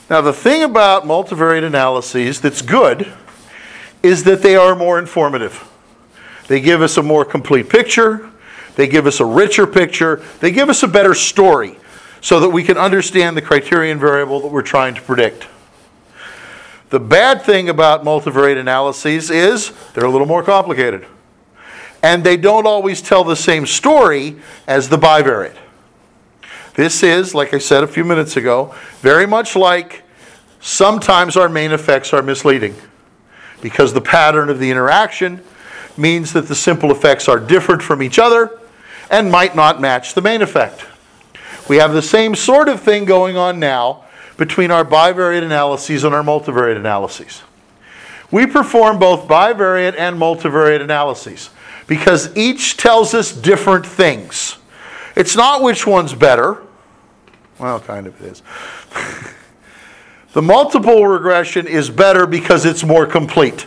Now, the thing about multivariate analyses that's good is that they are more informative. They give us a more complete picture. They give us a richer picture. They give us a better story so that we can understand the criterion variable that we're trying to predict. The bad thing about multivariate analyses is they're a little more complicated. And they don't always tell the same story as the bivariate. This is, like I said a few minutes ago, very much like sometimes our main effects are misleading because the pattern of the interaction means that the simple effects are different from each other and might not match the main effect. We have the same sort of thing going on now between our bivariate analyses and our multivariate analyses. We perform both bivariate and multivariate analyses because each tells us different things. It's not which one's better. Well, kind of it is. The multiple regression is better because it's more complete.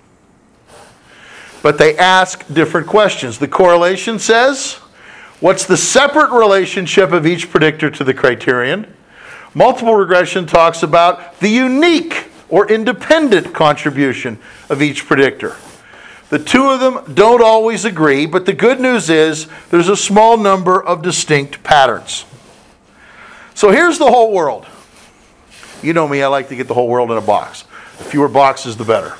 But they ask different questions. The correlation says, what's the separate relationship of each predictor to the criterion? Multiple regression talks about the unique or independent contribution of each predictor. The two of them don't always agree, but the good news is there's a small number of distinct patterns. So here's the whole world. You know me, I like to get the whole world in a box. The fewer boxes, the better.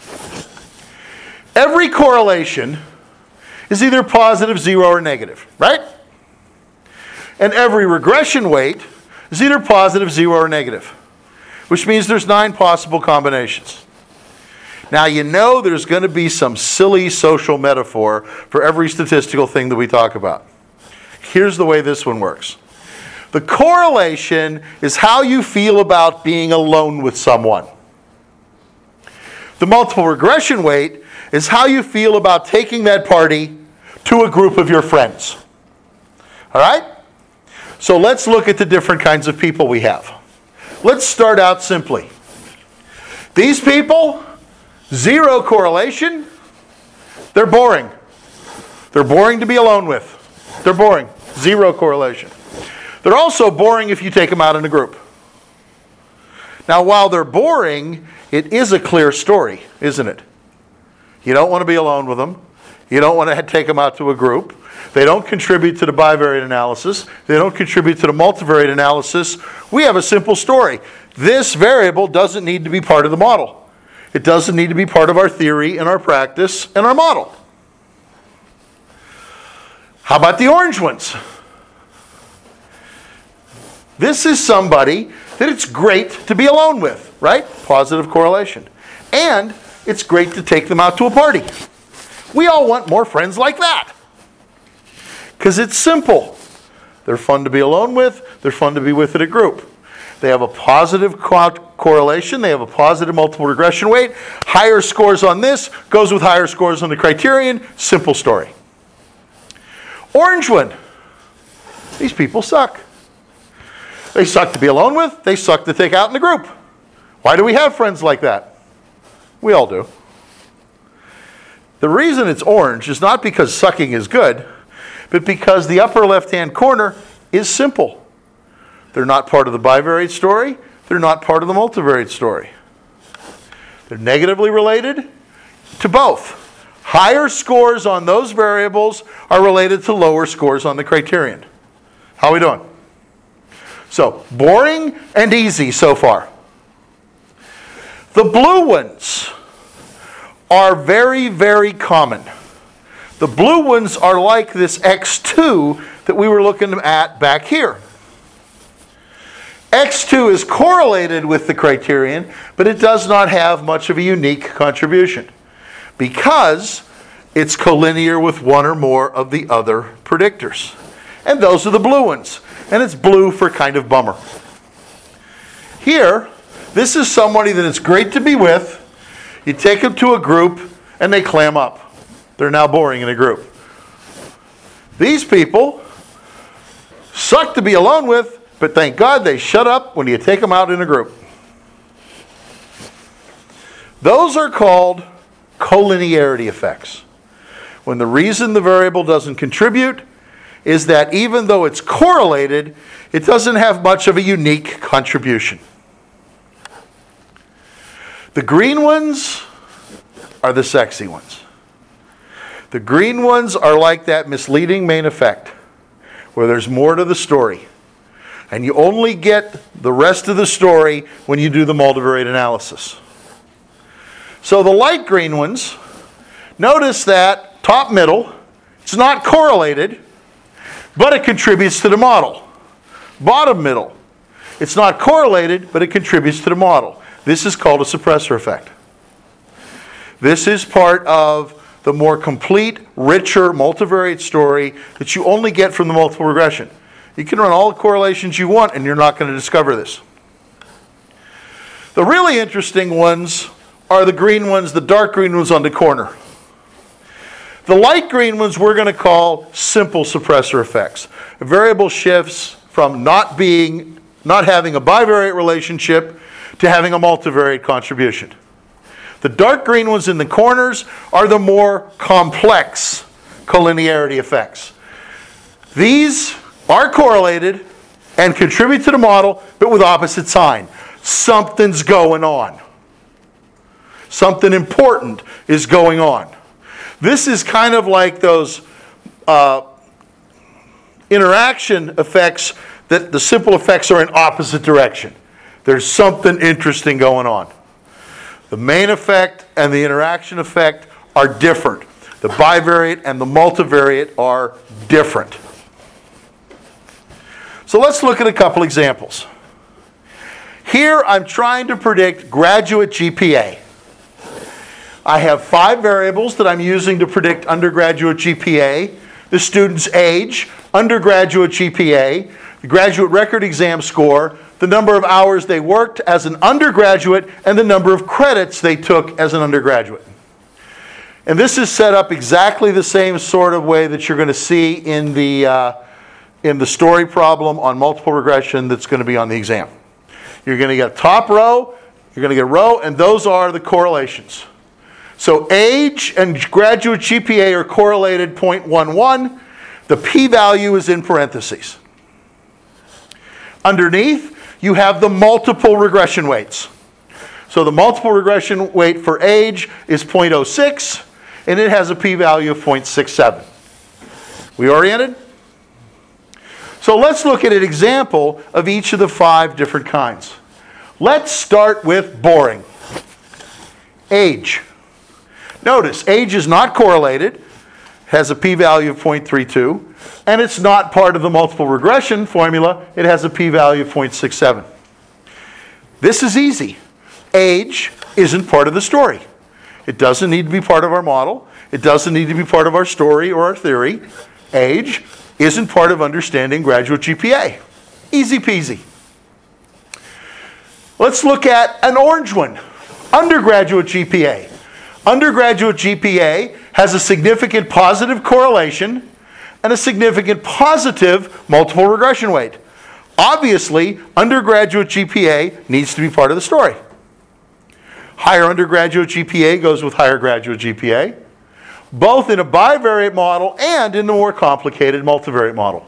Every correlation is either positive, zero, or negative, right? And every regression weight is either positive, zero, or negative, which means there's 9 possible combinations. Now, you know there's going to be some silly social metaphor for every statistical thing that we talk about. Here's the way this one works. The correlation is how you feel about being alone with someone. The multiple regression weight is how you feel about taking that party to a group of your friends. All right? So let's look at the different kinds of people we have. Let's start out simply. These people, zero correlation, they're boring. They're boring to be alone with. They're boring. Zero correlation. They're also boring if you take them out in a group. Now, while they're boring, it is a clear story, isn't it? You don't want to be alone with them. You don't want to take them out to a group. They don't contribute to the bivariate analysis. They don't contribute to the multivariate analysis. We have a simple story. This variable doesn't need to be part of the model. It doesn't need to be part of our theory and our practice and our model. How about the orange ones? This is somebody that it's great to be alone with, right? Positive correlation. And it's great to take them out to a party. We all want more friends like that. Because it's simple. They're fun to be alone with. They're fun to be with in a group. They have a positive correlation. They have a positive multiple regression weight. Higher scores on this goes with higher scores on the criterion. Simple story. Orange one. These people suck. They suck to be alone with. They suck to take out in a group. Why do we have friends like that? We all do. The reason it's orange is not because sucking is good, but because the upper left-hand corner is simple. They're not part of the bivariate story. They're not part of the multivariate story. They're negatively related to both. Higher scores on those variables are related to lower scores on the criterion. How are we doing? So, boring and easy so far. The blue ones are very, very common. The blue ones are like this X2 that we were looking at back here. X2 is correlated with the criterion, but it does not have much of a unique contribution because it's collinear with one or more of the other predictors. And those are the blue ones. And it's blue for kind of bummer. Here, this is somebody that it's great to be with. You take them to a group and they clam up. They're now boring in a group. These people suck to be alone with, but thank God they shut up when you take them out in a group. Those are called collinearity effects. When the reason the variable doesn't contribute is that even though it's correlated, it doesn't have much of a unique contribution. The green ones are the sexy ones. The green ones are like that misleading main effect, where there's more to the story. And you only get the rest of the story when you do the multivariate analysis. So the light green ones, notice that top middle, it's not correlated, but it contributes to the model. Bottom middle, it's not correlated, but it contributes to the model. This is called a suppressor effect. This is part of the more complete, richer multivariate story that you only get from the multiple regression. You can run all the correlations you want and you're not going to discover this. The really interesting ones are the green ones, the dark green ones on the corner. The light green ones we're going to call simple suppressor effects. Variable shifts from not having a bivariate relationship to having a multivariate contribution. The dark green ones in the corners are the more complex collinearity effects. These are correlated and contribute to the model, but with opposite sign. Something's going on. Something important is going on. This is kind of like those interaction effects that the simple effects are in opposite direction. There's something interesting going on. The main effect and the interaction effect are different. The bivariate and the multivariate are different. So let's look at a couple examples. Here I'm trying to predict graduate GPA. I have 5 variables that I'm using to predict undergraduate GPA, the student's age, undergraduate GPA, the graduate record exam score, the number of hours they worked as an undergraduate, and the number of credits they took as an undergraduate. And this is set up exactly the same sort of way that you're going to see in the story problem on multiple regression that's going to be on the exam. You're going to get top row, you're going to get row, and those are the correlations. So age and graduate GPA are correlated 0.11. The p-value is in parentheses. Underneath, you have the multiple regression weights. So the multiple regression weight for age is 0.06, and it has a p-value of 0.67. We oriented? So let's look at an example of each of the 5 different kinds. Let's start with boring. Age. Notice, age is not correlated, has a p-value of 0.32, and it's not part of the multiple regression formula. It has a p-value of 0.67. This is easy. Age isn't part of the story. It doesn't need to be part of our model. It doesn't need to be part of our story or our theory. Age isn't part of understanding graduate GPA. Easy peasy. Let's look at an orange one, undergraduate GPA. Undergraduate GPA has a significant positive correlation and a significant positive multiple regression weight. Obviously, undergraduate GPA needs to be part of the story. Higher undergraduate GPA goes with higher graduate GPA, both in a bivariate model and in the more complicated multivariate model.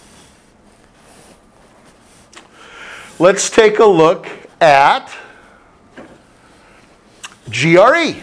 Let's take a look at GRE.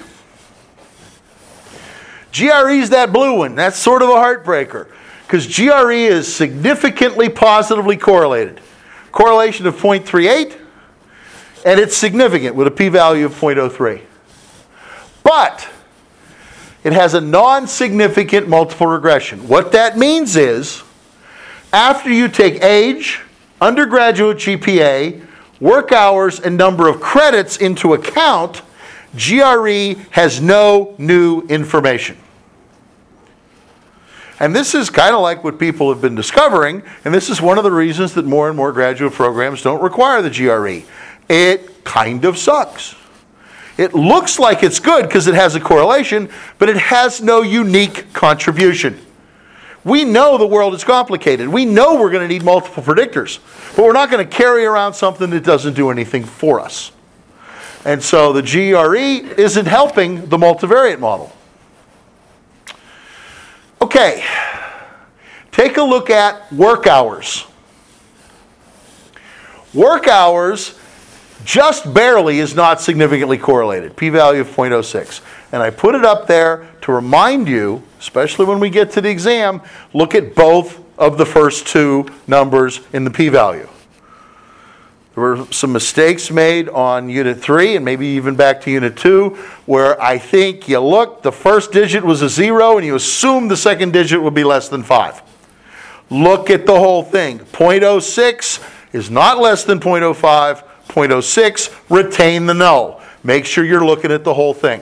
GRE is that blue one. That's sort of a heartbreaker because GRE is significantly positively correlated. Correlation of 0.38, and it's significant with a p-value of 0.03. But it has a non-significant multiple regression. What that means is, after you take age, undergraduate GPA, work hours, and number of credits into account, GRE has no new information. And this is kind of like what people have been discovering, and this is one of the reasons that more and more graduate programs don't require the GRE. It kind of sucks. It looks like it's good because it has a correlation, but it has no unique contribution. We know the world is complicated. We know we're going to need multiple predictors, but we're not going to carry around something that doesn't do anything for us. And so the GRE isn't helping the multivariate model. Okay, take a look at work hours. Work hours just barely is not significantly correlated, p-value of 0.06. And I put it up there to remind you, especially when we get to the exam, look at both of the first two numbers in the p-value. There were some mistakes made on Unit 3 and maybe even back to Unit 2 where I think you look, the first digit was a 0 and you assume the second digit would be less than 5. Look at the whole thing. 0.06 is not less than 0.05. 0.06, retain the null. Make sure you're looking at the whole thing.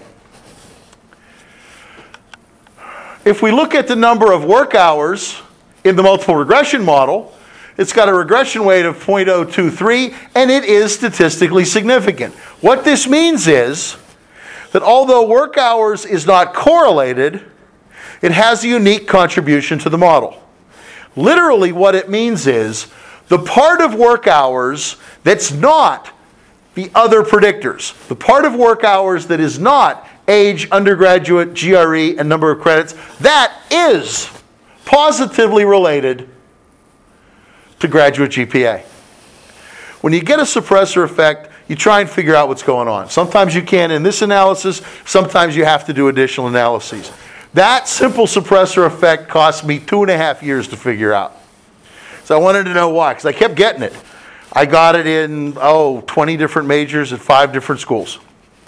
If we look at the number of work hours in the multiple regression model, it's got a regression weight of 0.023, and it is statistically significant. What this means is that although work hours is not correlated, it has a unique contribution to the model. Literally what it means is the part of work hours that's not the other predictors, the part of work hours that is not age, undergraduate, GRE, and number of credits, that is positively related to graduate GPA. When you get a suppressor effect, you try and figure out what's going on. Sometimes you can in this analysis, sometimes you have to do additional analyses. That simple suppressor effect cost me 2.5 years to figure out. So I wanted to know why, because I kept getting it. I got it in, 20 different majors at 5 different schools.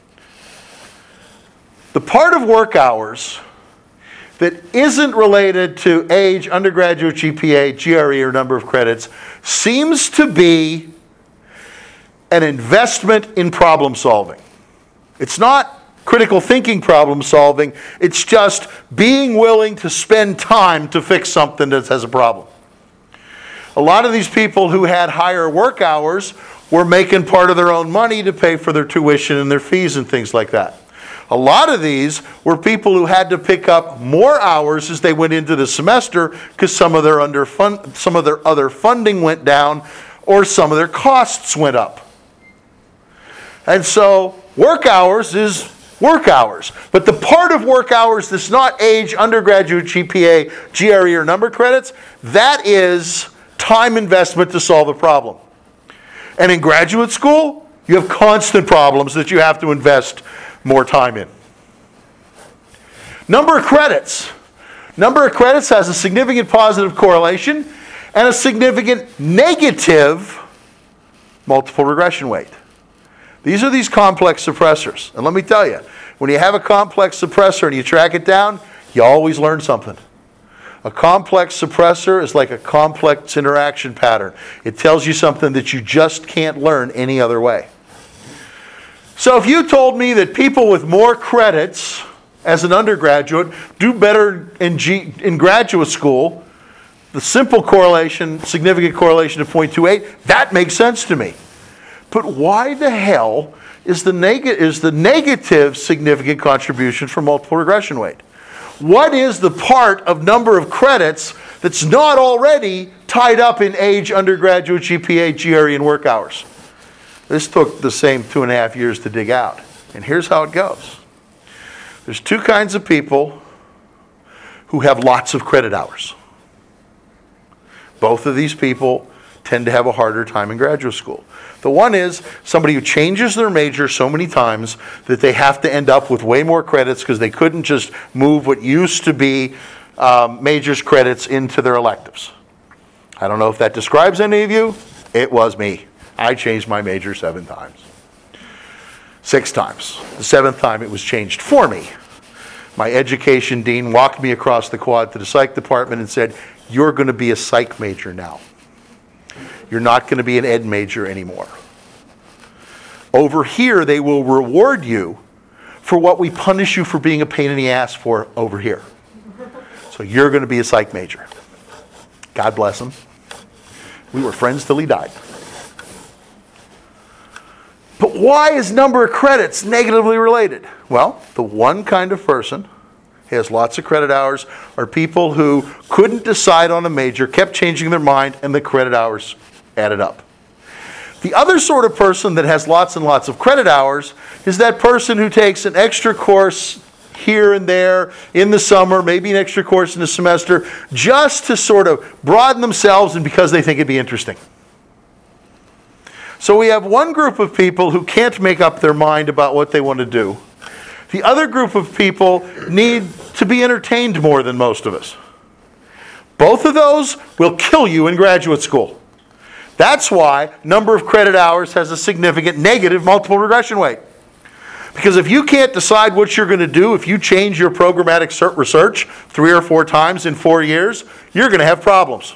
The part of work hours that isn't related to age, undergraduate GPA, GRE, or number of credits seems to be an investment in problem solving. It's not critical thinking problem solving, it's just being willing to spend time to fix something that has a problem. A lot of these people who had higher work hours were making part of their own money to pay for their tuition and their fees and things like that. A lot of these were people who had to pick up more hours as they went into the semester because some of their other funding went down or some of their costs went up. And so work hours is work hours. But the part of work hours that's not age, undergraduate GPA, GRE, or number credits, that is time investment to solve a problem. And in graduate school, you have constant problems that you have to invest more time in. Number of credits. Number of credits has a significant positive correlation and a significant negative multiple regression weight. These are these complex suppressors. And let me tell you, when you have a complex suppressor and you track it down, you always learn something. A complex suppressor is like a complex interaction pattern. It tells you something that you just can't learn any other way. So if you told me that people with more credits as an undergraduate do better in graduate school, the simple correlation, significant correlation of 0.28, that makes sense to me. But why the hell is the negative significant contribution from multiple regression weight? What is the part of number of credits that's not already tied up in age, undergraduate, GPA, GRE, and work hours? This took the same 2.5 years to dig out. And here's how it goes. There's two kinds of people who have lots of credit hours. Both of these people tend to have a harder time in graduate school. The one is somebody who changes their major so many times that they have to end up with way more credits because they couldn't just move what used to be majors credits into their electives. I don't know if that describes any of you. It was me. I changed my major 7 times. 6 times. The 7th time it was changed for me. My education dean walked me across the quad to the psych department and said, "You're going to be a psych major now. You're not going to be an ed major anymore. Over here, they will reward you for what we punish you for being a pain in the ass for over here. So you're going to be a psych major." God bless him. We were friends till he died. But why is number of credits negatively related? Well, the one kind of person who has lots of credit hours are people who couldn't decide on a major, kept changing their mind, and the credit hours added up. The other sort of person that has lots and lots of credit hours is that person who takes an extra course here and there in the summer, maybe an extra course in the semester, just to sort of broaden themselves and because they think it'd be interesting. So we have one group of people who can't make up their mind about what they want to do. The other group of people need to be entertained more than most of us. Both of those will kill you in graduate school. That's why number of credit hours has a significant negative multiple regression weight. Because if you can't decide what you're going to do, if you change your programmatic research 3 or 4 times in 4 years, you're going to have problems.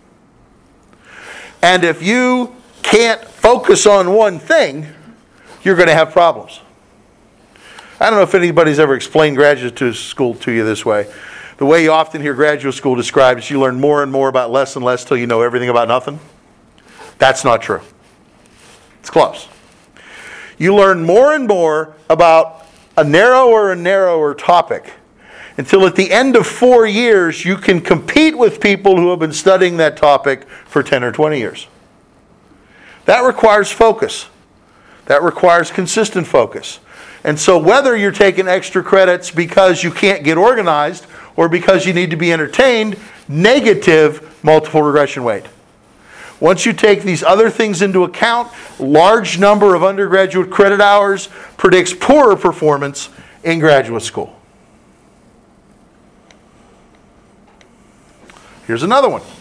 And if you can't focus on one thing, you're going to have problems. I don't know if anybody's ever explained graduate school to you this way. The way you often hear graduate school described is you learn more and more about less and less till you know everything about nothing. That's not true. It's close. You learn more and more about a narrower and narrower topic until at the end of 4 years you can compete with people who have been studying that topic for 10 or 20 years. That requires focus. That requires consistent focus. And so whether you're taking extra credits because you can't get organized or because you need to be entertained, negative multiple regression weight. Once you take these other things into account, large number of undergraduate credit hours predicts poorer performance in graduate school. Here's another one.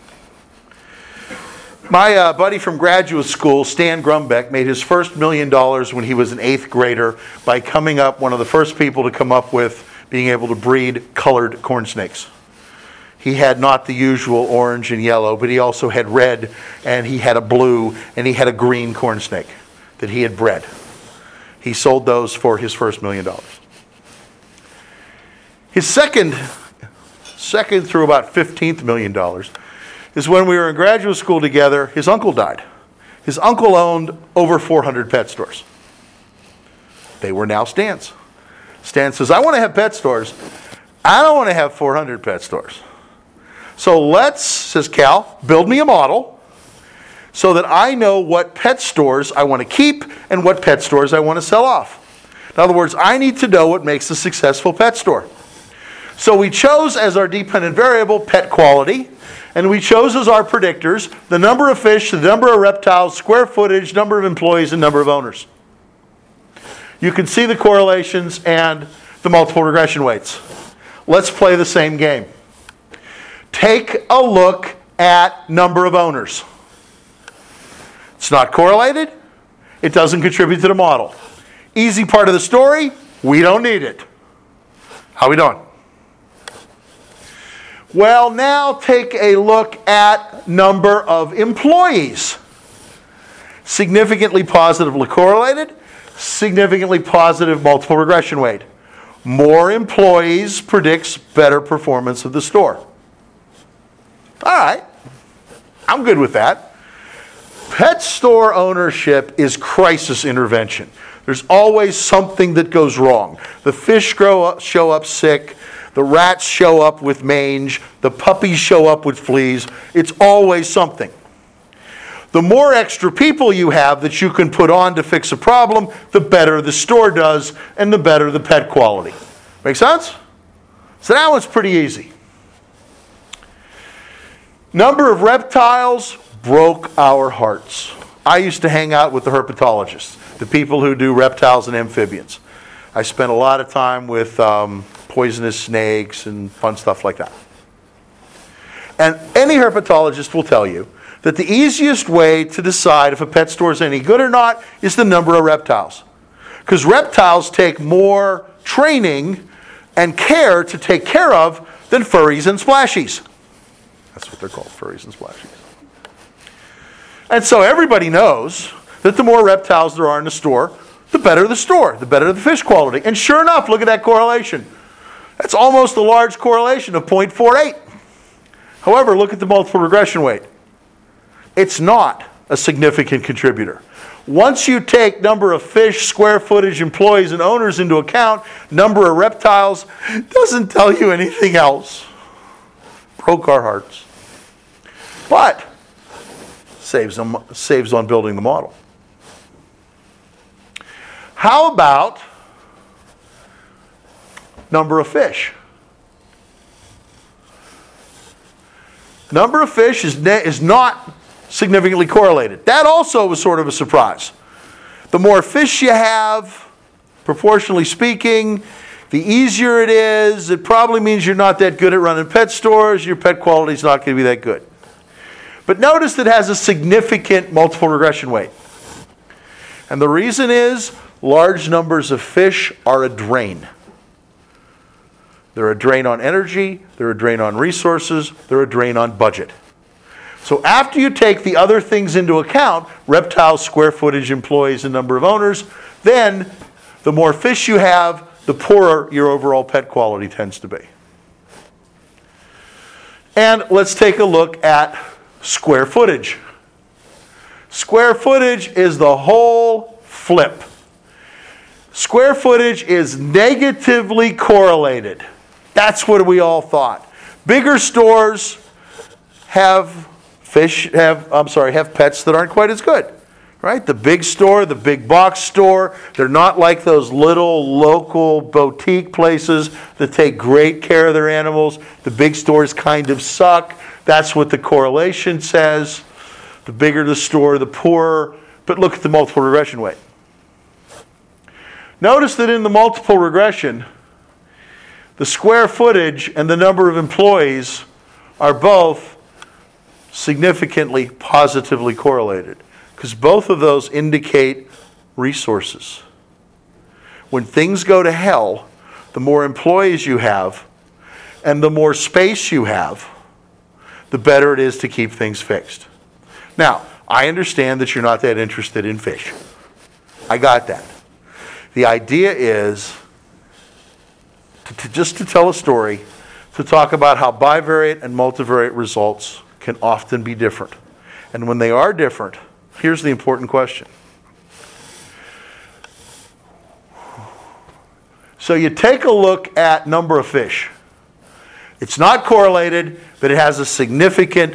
My buddy from graduate school, Stan Grumbeck, made his first $1 million when he was an 8th grader by coming up, one of the first people to come up with being able to breed colored corn snakes. He had not the usual orange and yellow, but he also had red, and he had a blue, and he had a green corn snake that he had bred. He sold those for his first $1 million. His second through about $15th $1 million is when we were in graduate school together, his uncle died. His uncle owned over 400 pet stores. They were now Stan's. Stan says, I want to have pet stores. I don't want to have 400 pet stores. So let's, says Cal, build me a model so that I know what pet stores I want to keep and what pet stores I want to sell off. In other words, I need to know what makes a successful pet store. So we chose as our dependent variable pet quality, and we chose as our predictors the number of fish, the number of reptiles, square footage, number of employees, and number of owners. You can see the correlations and the multiple regression weights. Let's play the same game. Take a look at number of owners. It's not correlated. It doesn't contribute to the model. Easy part of the story, we don't need it. How we doing? Well, now take a look at number of employees. Significantly positively correlated, significantly positive multiple regression weight. More employees predicts better performance of the store. All right, I'm good with that. Pet store ownership is crisis intervention. There's always something that goes wrong. The fish show up sick. The rats show up with mange. The puppies show up with fleas. It's always something. The more extra people you have that you can put on to fix a problem, the better the store does and the better the pet quality. Make sense? So that one's pretty easy. Number of reptiles broke our hearts. I used to hang out with the herpetologists, the people who do reptiles and amphibians. I spent a lot of time with poisonous snakes and fun stuff like that. And any herpetologist will tell you that the easiest way to decide if a pet store is any good or not is the number of reptiles. Because reptiles take more training and care to take care of than furries and splashies. That's what they're called, furries and splashies. And so everybody knows that the more reptiles there are in the store, the better the store, the better the fish quality. And sure enough, look at that correlation. That's almost a large correlation of 0.48. However, look at the multiple regression weight. It's not a significant contributor. Once you take number of fish, square footage, employees, and owners into account, number of reptiles doesn't tell you anything else. Broke our hearts. But saves on building the model. How about number of fish? Number of fish is not significantly correlated. That also was sort of a surprise. The more fish you have, proportionally speaking, the easier it is. It probably means you're not that good at running pet stores. Your pet quality is not going to be that good. But notice it has a significant multiple regression weight. And the reason is large numbers of fish are a drain. They're a drain on energy, they're a drain on resources, they're a drain on budget. So after you take the other things into account, reptiles, square footage, employees, and number of owners, then the more fish you have, the poorer your overall pet quality tends to be. And let's take a look at square footage. Square footage is the whole flip. Square footage is negatively correlated. That's what we all thought. Bigger stores have pets that aren't quite as good. Right? The big store, the big box store, they're not like those little local boutique places that take great care of their animals. The big stores kind of suck. That's what the correlation says. The bigger the store, the poorer. But look at the multiple regression weight. Notice that in the multiple regression, the square footage and the number of employees are both significantly positively correlated, because both of those indicate resources. When things go to hell, the more employees you have and the more space you have, the better it is to keep things fixed. Now, I understand that you're not that interested in fish. I got that. The idea is just to tell a story, to talk about how bivariate and multivariate results can often be different. And when they are different, here's the important question. So you take a look at number of fish. It's not correlated, but it has a significant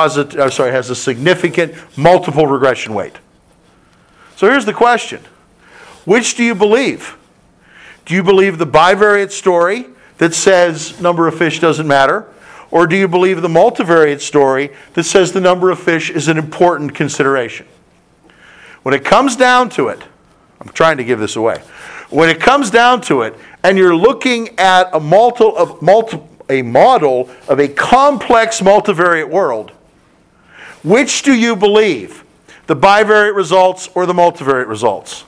multiple regression weight. So here's the question. Which do you believe? Do you believe the bivariate story that says number of fish doesn't matter? Or do you believe the multivariate story that says the number of fish is an important consideration? When it comes down to it, I'm trying to give this away. When it comes down to it, and you're looking at a model of a complex multivariate world, which do you believe? The bivariate results or the multivariate results?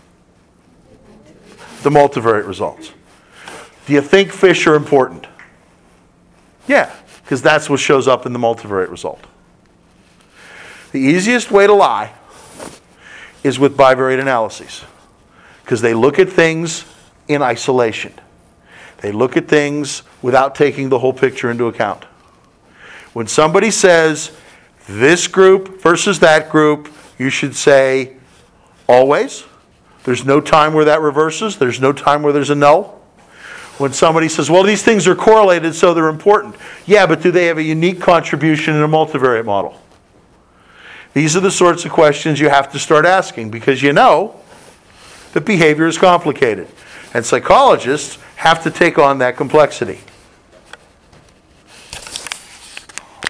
The multivariate results. Do you think fish are important? Yeah, because that's what shows up in the multivariate result. The easiest way to lie is with bivariate analyses, because they look at things in isolation. They look at things without taking the whole picture into account. When somebody says this group versus that group, you should say always. There's no time where that reverses. There's no time where there's a null. When somebody says, well, these things are correlated, so they're important. Yeah, but do they have a unique contribution in a multivariate model? These are the sorts of questions you have to start asking, because you know that behavior is complicated. And psychologists have to take on that complexity.